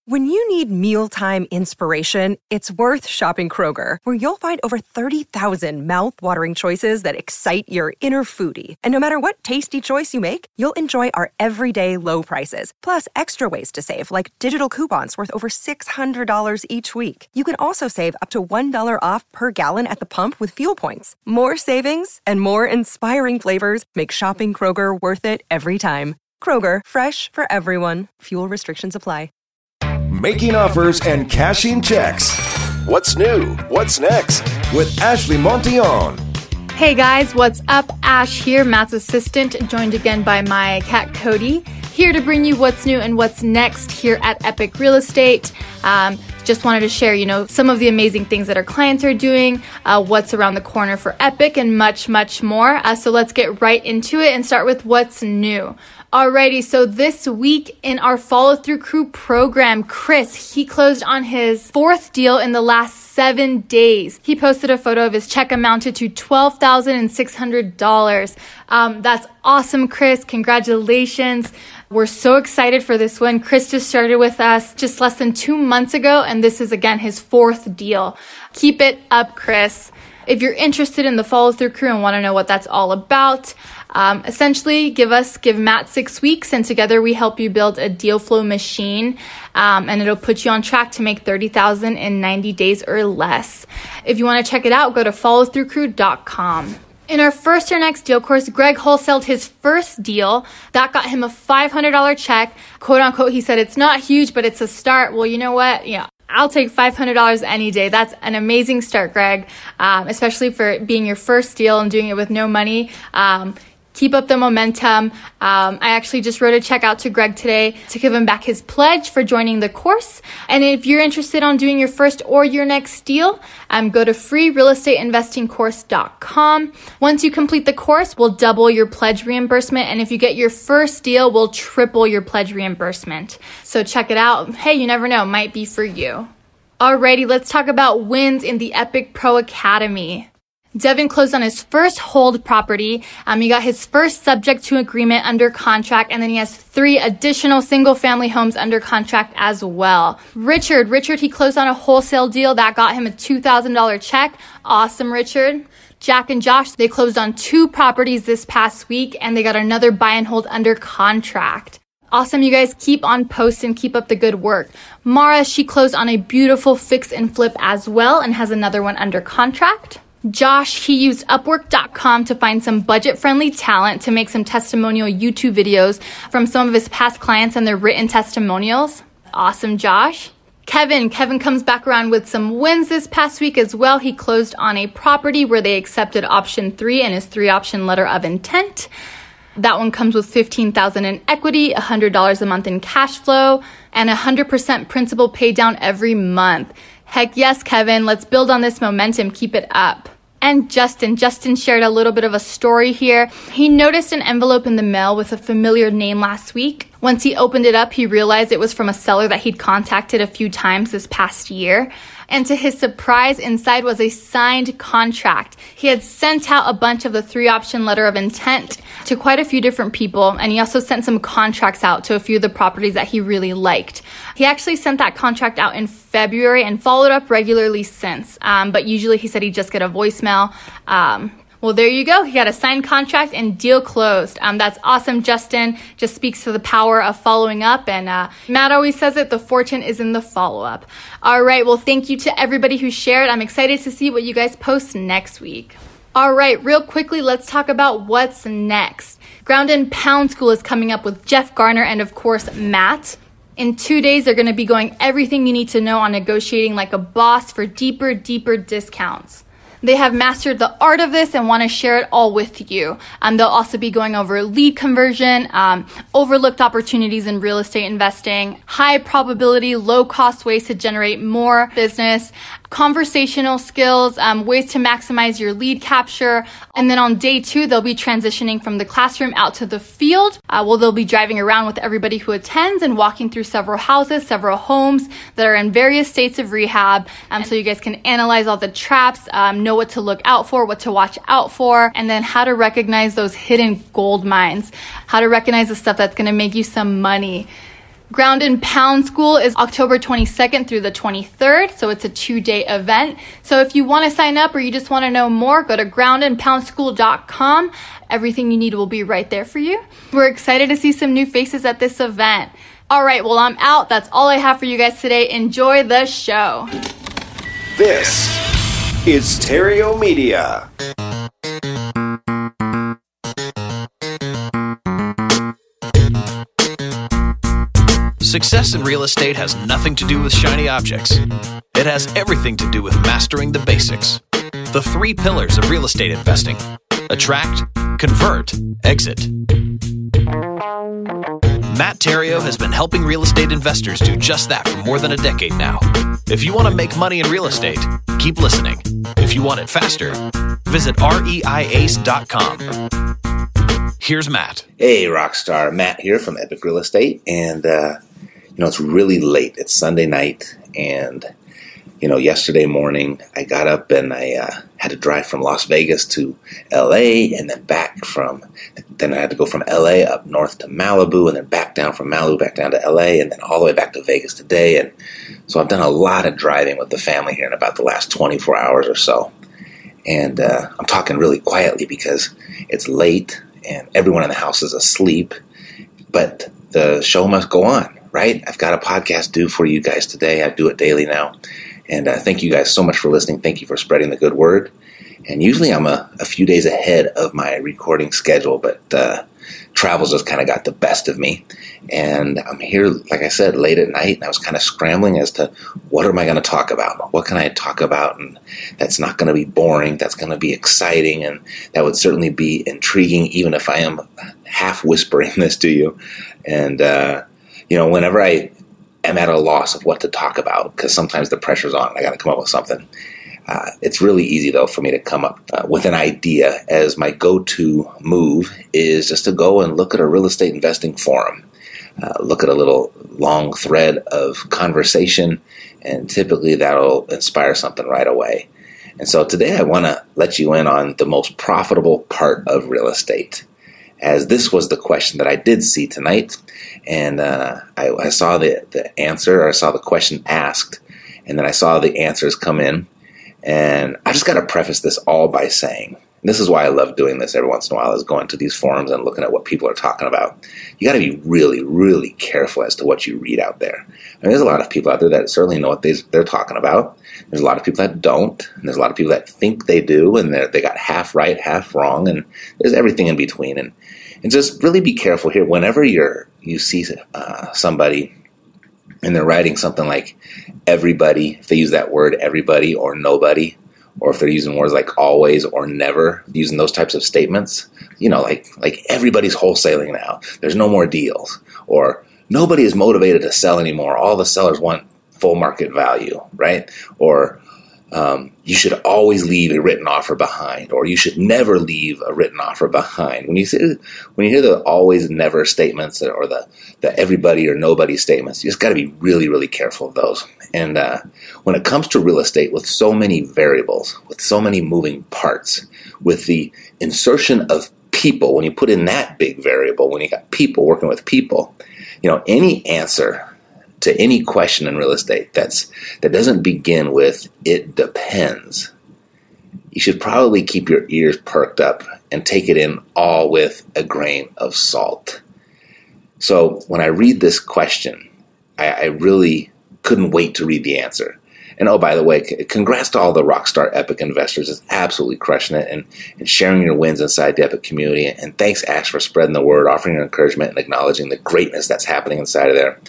When you need mealtime inspiration, it's worth shopping Kroger, where you'll find over 30,000 mouth-watering choices that excite your inner foodie. And no matter what tasty choice you make, you'll enjoy our everyday low prices, plus extra ways to save, like digital coupons worth over $600 each week. You can also save up to $1 off per gallon at the pump with fuel points. More savings and more inspiring flavors make shopping Kroger worth it every time. Kroger, fresh for everyone. Fuel restrictions apply. Making offers and cashing checks. What's new? What's next? With Ashley Montillon. Hey guys, what's up? Ash here, Matt's assistant, joined again by my cat Cody, here to bring you what's new and what's next here at Epic Real Estate. Just wanted to share, some of the amazing things that our clients are doing, what's around the corner for Epic, and much, much more. So let's get right into it and start with what's new. Alrighty, so this week in our Follow Through Crew program, Chris, he closed on his fourth deal in the last 7 days. He posted a photo of his check amounted to $12,600. That's awesome, Chris. Congratulations. We're so excited for this one. Chris just started with us just less than 2 months ago, and this is, again, his fourth deal. Keep it up, Chris. If you're interested in the Follow Through Crew and want to know what that's all about, essentially give Matt 6 weeks, and together we help you build a deal flow machine, and it'll put you on track to make $30,000 in 90 days or less. If you want to check it out, go to followthroughcrew.com. In our First or Next deal course, Greg wholesaled his first deal. That got him a $500 check. Quote unquote, he said, it's not huge, but it's a start. Well, you know what? Yeah. I'll take $500 any day. That's an amazing start, Greg, especially for being your first deal and doing it with no money. Keep up the momentum. I actually just wrote a check out to Greg today to give him back his pledge for joining the course. And if you're interested on doing your first or your next deal, go to freerealestateinvestingcourse.com. Once you complete the course, we'll double your pledge reimbursement. And if you get your first deal, we'll triple your pledge reimbursement. So check it out. Hey, you never know, might be for you. Alrighty, let's talk about wins in the Epic Pro Academy. Devin closed on his first hold property. He got his first subject to agreement under contract, and then he has 3 additional single family homes under contract as well. Richard, he closed on a wholesale deal that got him a $2,000 check. Awesome, Richard. Jack and Josh, they closed on 2 properties this past week, and they got another buy and hold under contract. Awesome, you guys, keep on post and keep up the good work. Mara, she closed on a beautiful fix and flip as well and has another one under contract. Josh, he used Upwork.com to find some budget-friendly talent to make some testimonial YouTube videos from some of his past clients and their written testimonials. Awesome, Josh. Kevin comes back around with some wins this past week as well. He closed on a property where they accepted option 3 and his 3-option letter of intent. That one comes with $15,000 in equity, $100 a month in cash flow, and 100% principal pay down every month. Heck yes, Kevin. Let's build on this momentum. Keep it up. And Justin shared a little bit of a story here. He noticed an envelope in the mail with a familiar name last week. Once he opened it up, he realized it was from a seller that he'd contacted a few times this past year. And to his surprise, inside was a signed contract. He had sent out a bunch of the 3-option letter of intent to quite a few different people, and he also sent some contracts out to a few of the properties that he really liked. He actually sent that contract out in February and followed up regularly since, but usually he said he'd just get a voicemail. Well, there you go. He got a signed contract and deal closed. That's awesome, Justin. Just speaks to the power of following up. And Matt always says it, the fortune is in the follow-up. All right. Well, thank you to everybody who shared. I'm excited to see what you guys post next week. All right. Real quickly, let's talk about what's next. Ground and Pound School is coming up with Jeff Garner and, of course, Matt. In 2 days, they're going to be going everything you need to know on negotiating like a boss for deeper discounts. They have mastered the art of this and want to share it all with you. They'll also be going over lead conversion, overlooked opportunities in real estate investing, high probability, low cost ways to generate more business, conversational skills, ways to maximize your lead capture. And then on day 2, they'll be transitioning from the classroom out to the field. They'll be driving around with everybody who attends and walking through several houses, several homes that are in various states of rehab. So you guys can analyze all the traps, know what to look out for, what to watch out for, and then how to recognize those hidden gold mines, how to recognize the stuff that's going to make you some money. Ground and Pound School is October 22nd through the 23rd, so it's a 2-day event. So if you want to sign up or you just want to know more, go to groundandpoundschool.com. Everything you need will be right there for you. We're excited to see some new faces at this event. All right, well, I'm out. That's all I have for you guys today. Enjoy the show. This is Terrio Media. Success in real estate has nothing to do with shiny objects. It has everything to do with mastering the basics. The 3 pillars of real estate investing: attract, convert, exit. Matt Terrio has been helping real estate investors do just that for more than a decade now. If you want to make money in real estate, keep listening. If you want it faster, visit reiace.com. Here's Matt. Hey, Rockstar. Matt here from Epic Real Estate. And, it's really late. It's Sunday night. And, yesterday morning, I got up and I had to drive from Las Vegas to L.A. and then then I had to go from L.A. up north to Malibu and then back down from Malibu back down to L.A. and then all the way back to Vegas today. And so I've done a lot of driving with the family here in about the last 24 hours or so. And I'm talking really quietly because it's late and everyone in the house is asleep, but the show must go on, right? I've got a podcast due for you guys today. I do it daily now. And thank you guys so much for listening. Thank you for spreading the good word. And usually I'm a few days ahead of my recording schedule, but travel's just kind of got the best of me. And I'm here, like I said, late at night, and I was kind of scrambling as to what am I going to talk about? What can I talk about? And that's not going to be boring. That's going to be exciting, and that would certainly be intriguing, even if I am half whispering this to you. And, whenever I am at a loss of what to talk about, because sometimes the pressure's on and I got to come up with something. It's really easy, though, for me to come up with an idea, as my go-to move is just to go and look at a real estate investing forum, look at a little long thread of conversation, and typically that'll inspire something right away. And so today I want to let you in on the most profitable part of real estate, as this was the question that I did see tonight. And I saw the answer, or I saw the question asked, and then I saw the answers come in. And I just got to preface this all by saying, this is why I love doing this every once in a while, is going to these forums and looking at what people are talking about. You got to be really, really careful as to what you read out there. I mean, there's a lot of people out there that certainly know what they're talking about. There's a lot of people that don't. And there's a lot of people that think they do, and they got half right, half wrong, and there's everything in between. And just really be careful here. Whenever you see somebody and they're writing something like everybody, if they use that word everybody or nobody, or if they're using words like always or never, using those types of statements, like everybody's wholesaling now. There's no more deals, or nobody is motivated to sell anymore. All the sellers want full market value, right? Or you should always leave a written offer behind, or you should never leave a written offer behind. When you hear the always never statements, or the everybody or nobody statements, you just got to be really, really careful of those. And when it comes to real estate, with so many variables, with so many moving parts, with the insertion of people, when you put in that big variable, when you got people working with people, any answer to any question in real estate that doesn't begin with "it depends," you should probably keep your ears perked up and take it in all with a grain of salt. So when I read this question, I really couldn't wait to read the answer. And oh, by the way, congrats to all the Rockstar Epic investors. It's absolutely crushing it and sharing your wins inside the Epic community. And thanks, Ash, for spreading the word, offering your encouragement, and acknowledging the greatness that's happening inside of there.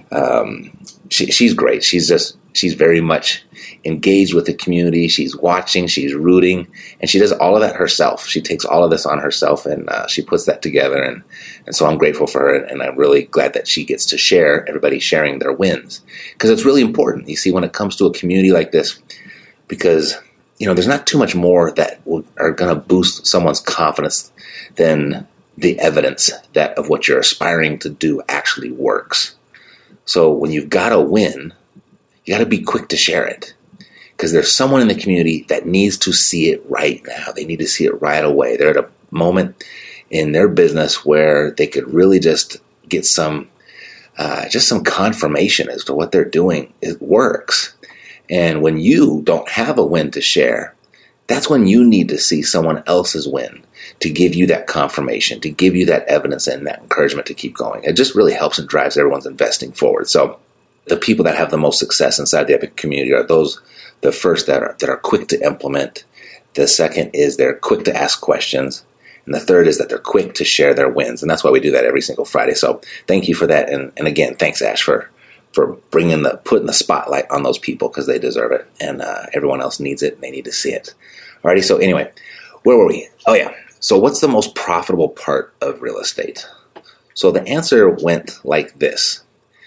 She's great. She's very much engaged with the community. She's watching, she's rooting, and she does all of that herself. She takes all of this on herself, and she puts that together. And so I'm grateful for her, and I'm really glad that she gets to share, everybody sharing their wins, because it's really important. You see, when it comes to a community like this, because there's not too much more that are going to boost someone's confidence than the evidence that of what you're aspiring to do actually works. So when you've got a win, you got to be quick to share it, because there's someone in the community that needs to see it right now. They need to see it right away. They're at a moment in their business where they could really just get some just some confirmation as to what they're doing, it works. And when you don't have a win to share, that's when you need to see someone else's win to give you that confirmation, to give you that evidence and that encouragement to keep going. It just really helps and drives everyone's investing forward. So the people that have the most success inside the Epic community are those, the first that are quick to implement. The second is they're quick to ask questions. And the third is that they're quick to share their wins. And that's why we do that every single Friday. So thank you for that. And again, thanks, Ash, for putting the spotlight on those people, because they deserve it. And everyone else needs it, and they need to see it. Alrighty, so anyway, where were we? Oh yeah, so what's the most profitable part of real estate? So the answer went like this.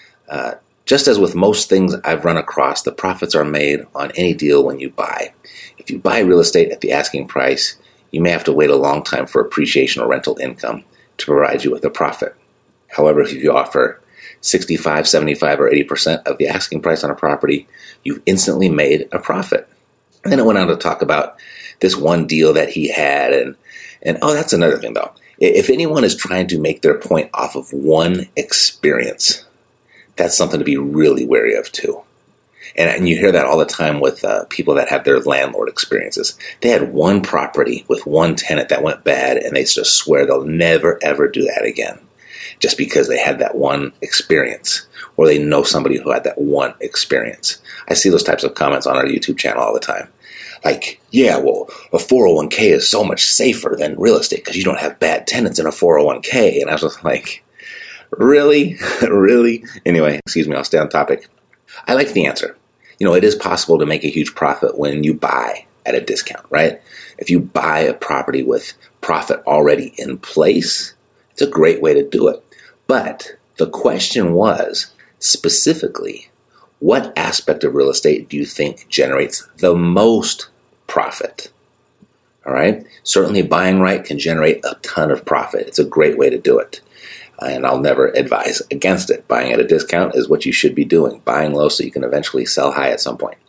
Just as with most things I've run across, the profits are made on any deal when you buy. If you buy real estate at the asking price, you may have to wait a long time for appreciation or rental income to provide you with a profit. However, if you offer 65, 75, or 80% of the asking price on a property, you've instantly made a profit. And then it went on to talk about this one deal that he had. And oh, that's another thing, though. If anyone is trying to make their point off of one experience, that's something to be really wary of, too. And you hear that all the time with people that have their landlord experiences. They had one property with one tenant that went bad, and they just swear they'll never, ever do that again, just because they had that one experience, or they know somebody who had that one experience. I see those types of comments on our YouTube channel all the time. Like, yeah, well, a 401k is so much safer than real estate because you don't have bad tenants in a 401k. And I was just like, really? Really? Anyway, excuse me, I'll stay on topic. I like the answer. It is possible to make a huge profit when you buy at a discount, right? If you buy a property with profit already in place, it's a great way to do it. But the question was, specifically, what aspect of real estate do you think generates the most profit? All right. Certainly buying right can generate a ton of profit. It's a great way to do it. And I'll never advise against it. Buying at a discount is what you should be doing. Buying low so you can eventually sell high at some point.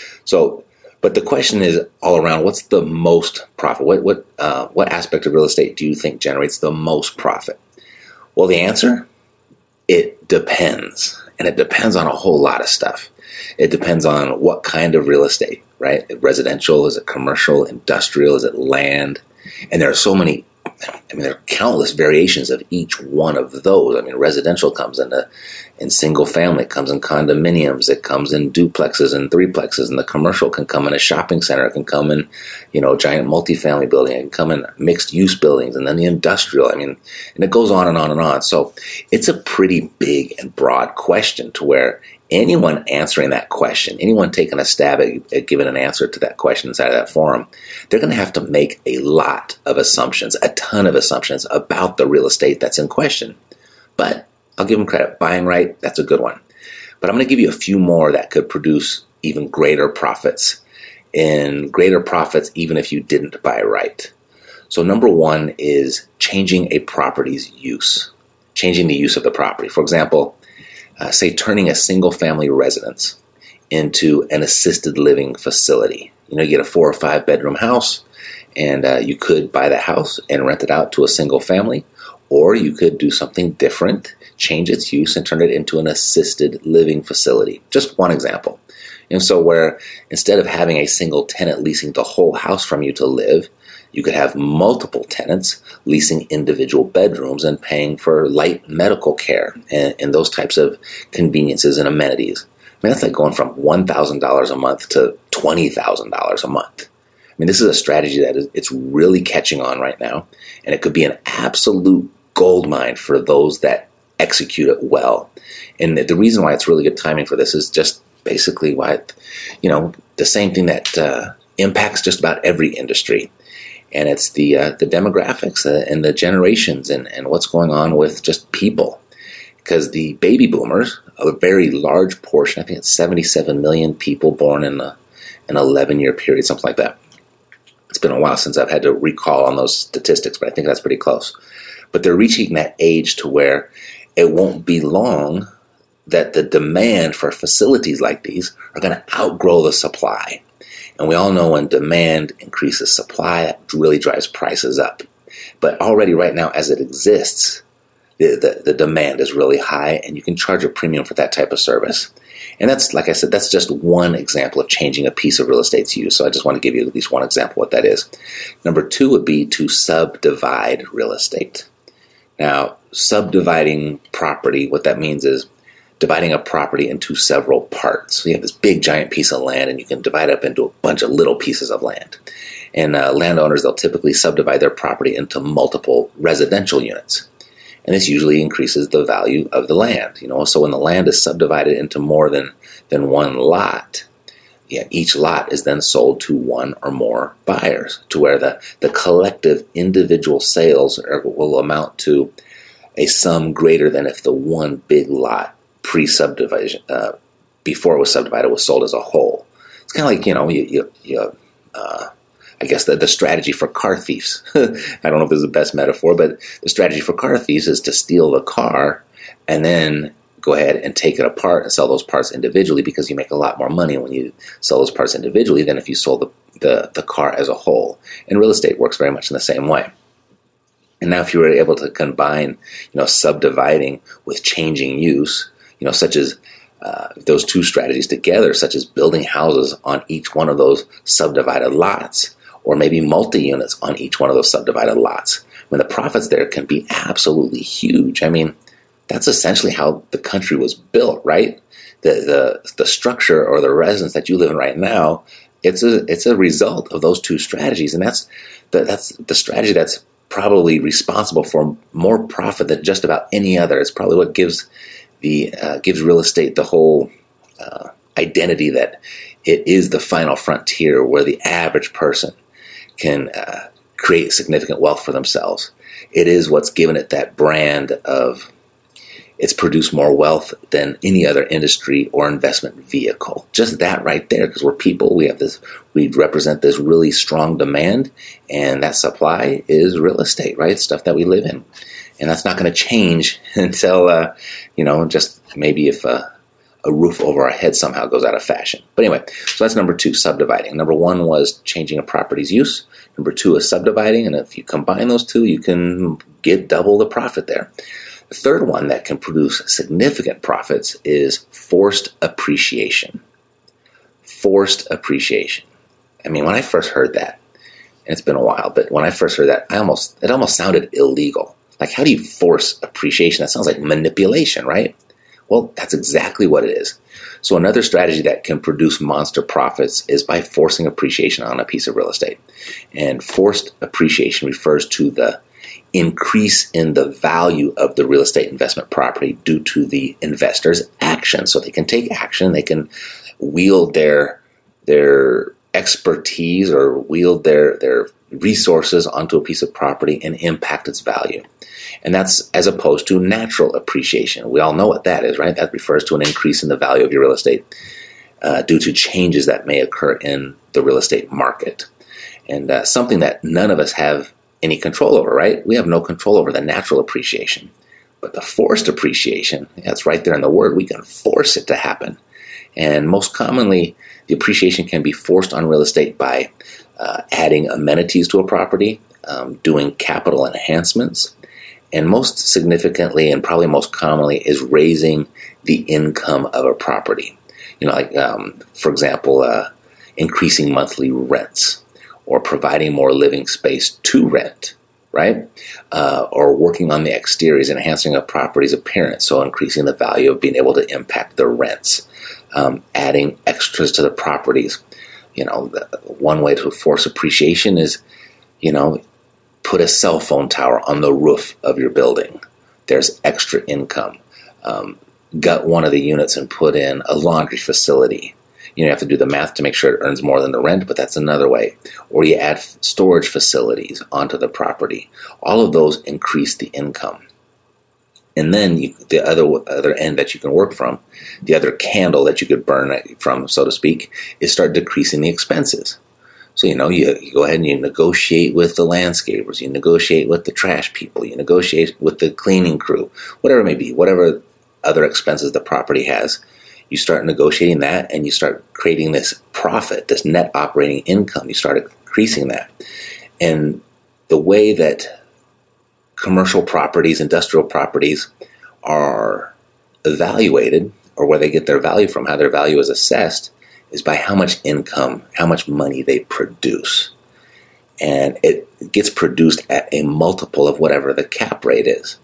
But the question is all around, what's the most profit? What aspect of real estate do you think generates the most profit? Well, the answer, it depends. And it depends on a whole lot of stuff. It depends on what kind of real estate, right? Residential, is it commercial, industrial, is it land? And there are so many, there are countless variations of each one of those. Residential comes in single family, it comes in condominiums, it comes in duplexes and threeplexes, and the commercial can come in a shopping center, it can come in, a giant multifamily building, it can come in mixed use buildings, and then the industrial, and it goes on and on and on. So it's a pretty big and broad question to where anyone answering that question, anyone taking a stab at giving an answer to that question inside of that forum, they're going to have to make a lot of assumptions, a ton of assumptions about the real estate that's in question. But I'll give them credit. Buying right, that's a good one. But I'm going to give you a few more that could produce even greater profits, and greater profits even if you didn't buy right. So number one is changing a property's use, changing the use of the property. For example, say turning a single-family residence into an assisted living facility. You get a 4 or 5 bedroom house, and you could buy the house and rent it out to a single family, or you could do something different, change its use, and turn it into an assisted living facility. Just one example. And so where instead of having a single tenant leasing the whole house from you to live, you could have multiple tenants leasing individual bedrooms and paying for light medical care and those types of conveniences and amenities. That's like going from $1,000 a month to $20,000 a month. This is a strategy that it's really catching on right now, and it could be an absolute gold mine for those that execute it well. And the reason why it's really good timing for this is just basically why, the same thing that impacts just about every industry. And it's the demographics and the generations and what's going on with just people. Because the baby boomers, a very large portion, I think it's 77 million people born in an 11-year period, something like that. It's been a while since I've had to recall on those statistics, but I think that's pretty close. But they're reaching that age to where it won't be long that the demand for facilities like these are going to outgrow the supply. And we all know when demand increases supply, that really drives prices up. But already right now, as it exists, the demand is really high, and you can charge a premium for that type of service. And that's, like I said, that's just one example of changing a piece of real estate's use. So I just want to give you at least one example of what that is. Number two would be to subdivide real estate. Now, subdividing property, what that means is dividing a property into several parts. So you have this big giant piece of land, and you can divide it up into a bunch of little pieces of land. And landowners, they'll typically subdivide their property into multiple residential units. And this usually increases the value of the land. So when the land is subdivided into more than one lot, each lot is then sold to one or more buyers, to where the collective individual sales will amount to a sum greater than if the one big lot pre-subdivision, before it was subdivided, was sold as a whole. It's kind of like, I guess the strategy for car thieves. I don't know if this is the best metaphor, but the strategy for car thieves is to steal the car and then go ahead and take it apart and sell those parts individually, because you make a lot more money when you sell those parts individually than if you sold the car as a whole. And real estate works very much in the same way. And now if you were able to combine, subdividing with changing use, such as those two strategies together, such as building houses on each one of those subdivided lots, or maybe multi-units on each one of those subdivided lots, when the profits there can be absolutely huge. I mean, that's essentially how the country was built, right? The structure or the residence that you live in right now, it's a result of those two strategies, and that's the strategy that's probably responsible for more profit than just about any other. It's probably what gives real estate the whole identity that it is the final frontier where the average person can create significant wealth for themselves. It is what's given it that brand of it's produced more wealth than any other industry or investment vehicle. Just that right there, because we're people, we represent this really strong demand, and that supply is real estate, right? Stuff that we live in. And that's not going to change until, just maybe if a roof over our head somehow goes out of fashion. But anyway, so that's number two, subdividing. Number one was changing a property's use. Number two is subdividing. And if you combine those two, you can get double the profit there. The third one that can produce significant profits is forced appreciation. Forced appreciation. I mean, when I first heard that, and it's been a while, but when I first heard that, it almost sounded illegal. Like, how do you force appreciation? That sounds like manipulation, right? Well, that's exactly what it is. So another strategy that can produce monster profits is by forcing appreciation on a piece of real estate. And forced appreciation refers to the increase in the value of the real estate investment property due to the investor's action. So they can take action, they can wield their expertise or wield their resources onto a piece of property and impact its value. And that's as opposed to natural appreciation. We all know what that is, right? That refers to an increase in the value of your real estate due to changes that may occur in the real estate market. And something that none of us have any control over, right? We have no control over the natural appreciation. But the forced appreciation, that's right there in the word, we can force it to happen. And most commonly, the appreciation can be forced on real estate by adding amenities to a property, doing capital enhancements, and most significantly and probably most commonly is raising the income of a property. For example, increasing monthly rents or providing more living space to rent, right? Or working on the exteriors, enhancing a property's appearance, so increasing the value of being able to impact the rents. Adding extras to the properties. One way to force appreciation is, put a cell phone tower on the roof of your building. There's extra income. Gut one of the units and put in a laundry facility. You have to do the math to make sure it earns more than the rent, but that's another way. Or you add storage facilities onto the property. All of those increase the income. And then the other end that you can work from, the other candle that you could burn from, so to speak, is start decreasing the expenses. So, you go ahead and you negotiate with the landscapers, you negotiate with the trash people, you negotiate with the cleaning crew, whatever it may be, whatever other expenses the property has. You start negotiating that and you start creating this profit, this net operating income. You start increasing that. And the way that commercial properties, industrial properties are evaluated, or where they get their value from, how their value is assessed, is by how much income, how much money they produce. And it gets produced at a multiple of whatever the cap rate is.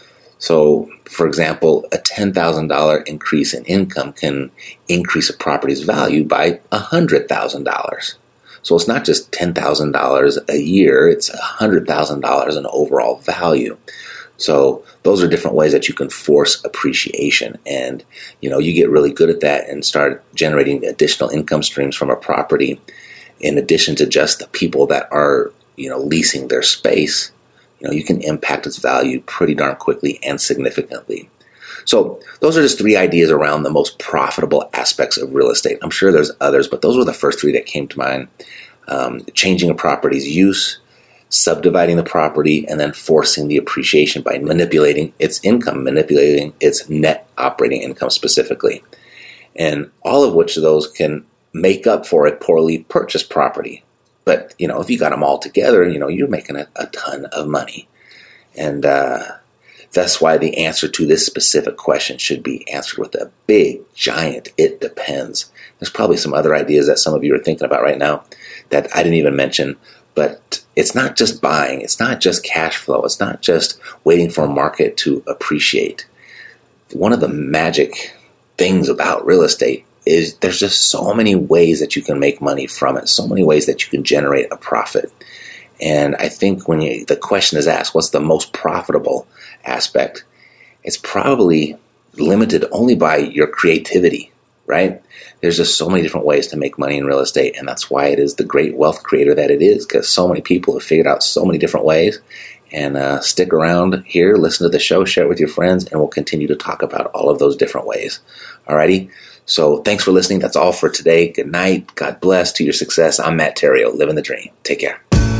So, for example, a $10,000 increase in income can increase a property's value by $100,000. So it's not just $10,000 a year, it's $100,000 in overall value. So those are different ways that you can force appreciation. And, you get really good at that and start generating additional income streams from a property in addition to just the people that are, leasing their space. You can impact its value pretty darn quickly and significantly. So those are just 3 ideas around the most profitable aspects of real estate. I'm sure there's others, but those were the first 3 that came to mind. Changing a property's use, subdividing the property, and then forcing the appreciation by manipulating its income, manipulating its net operating income specifically. And all of which of those can make up for a poorly purchased property. But, if you got them all together, you're making a ton of money. And that's why the answer to this specific question should be answered with a big, giant, it depends. There's probably some other ideas that some of you are thinking about right now that I didn't even mention, but it's not just buying. It's not just cash flow. It's not just waiting for a market to appreciate. One of the magic things about real estate is there's just so many ways that you can make money from it, so many ways that you can generate a profit. And I think when the question is asked, what's the most profitable aspect? It's probably limited only by your creativity, right? There's just so many different ways to make money in real estate, and that's why it is the great wealth creator that it is, because so many people have figured out so many different ways. And stick around here, listen to the show, share it with your friends, and we'll continue to talk about all of those different ways. Alrighty? So thanks for listening. That's all for today. Good night. God bless. To your success. I'm Matt Theriault, living the dream. Take care.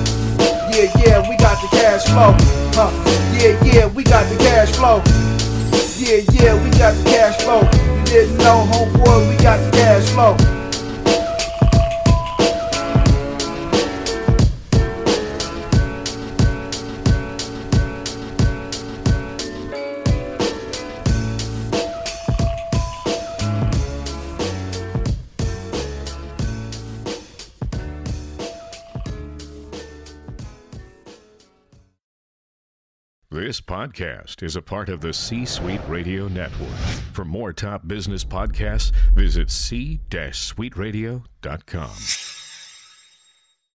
Yeah, we got the cash flow. Yeah, we got the cash flow. Yeah, we got the cash flow. You didn't know, homeboy, we got the cash flow. This podcast is a part of the C-Suite Radio Network. For more top business podcasts, visit c-suiteradio.com.